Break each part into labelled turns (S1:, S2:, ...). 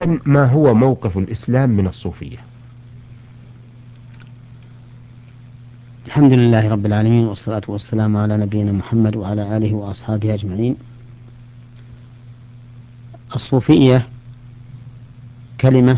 S1: ما هو موقف الإسلام من الصوفية؟
S2: الحمد لله رب العالمين، والصلاة والسلام على نبينا محمد وعلى آله وأصحابه أجمعين. الصوفية كلمة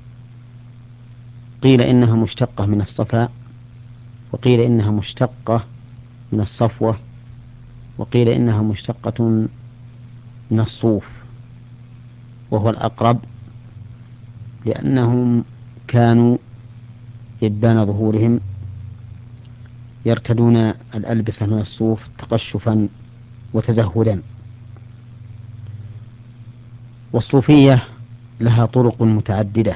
S2: قيل إنها مشتقة من الصفاء، وقيل إنها مشتقة من الصفوة، وقيل إنها مشتقة من الصوف، وهو الأقرب، لأنهم كانوا يدبان ظهورهم يرتدون الألبسة من الصوف تقشفا وتزهدا. والصوفية لها طرق متعددة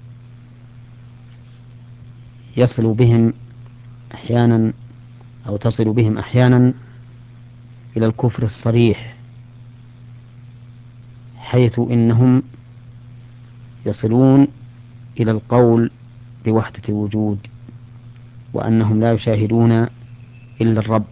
S2: يصل بهم أحيانا أو تصل بهم أحيانا إلى الكفر الصريح، حيث إنهم يصلون إلى القول بوحدة الوجود، وأنهم لا يشاهدون إلا الرب،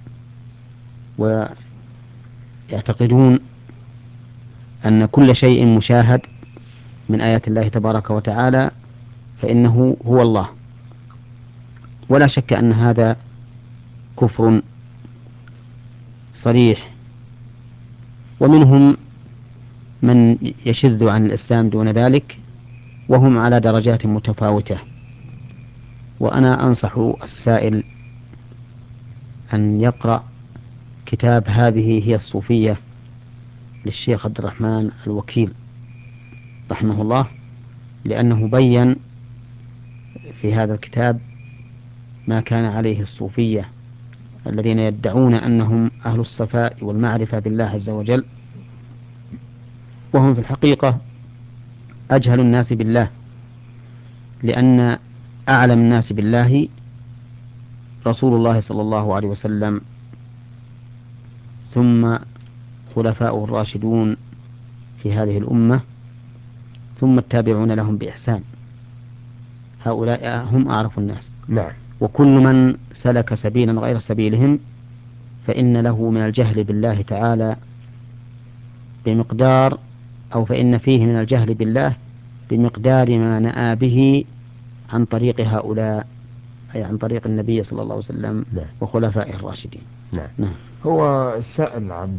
S2: ويعتقدون أن كل شيء مشاهد من آيات الله تبارك وتعالى فإنه هو الله. ولا شك أن هذا كفر صريح، ومنهم من يشذ عن الإسلام دون ذلك، وهم على درجات متفاوتة. وأنا أنصح السائل أن يقرأ كتاب هذه هي الصوفية للشيخ عبد الرحمن الوكيل رحمه الله، لأنه بين في هذا الكتاب ما كان عليه الصوفية الذين يدعون أنهم أهل الصفاء والمعرفة بالله عز وجل، وهم في الحقيقة أجهل الناس بالله، لأن أعلم الناس بالله رسول الله صلى الله عليه وسلم، ثم خلفاؤه الراشدون في هذه الأمة، ثم التابعون لهم بإحسان. هؤلاء هم أعرف الناس،
S1: نعم.
S2: وكل من سلك سبيلا غير سبيلهم فإن له من الجهل بالله تعالى بمقدار، أو فإن فيه من الجهل بالله بمقدار ما نأى به عن طريق هؤلاء، أي عن طريق النبي صلى الله عليه وسلم
S1: نعم.
S2: وخلفائه الراشدين.
S1: نعم.
S2: نعم.
S1: هو السائل عبد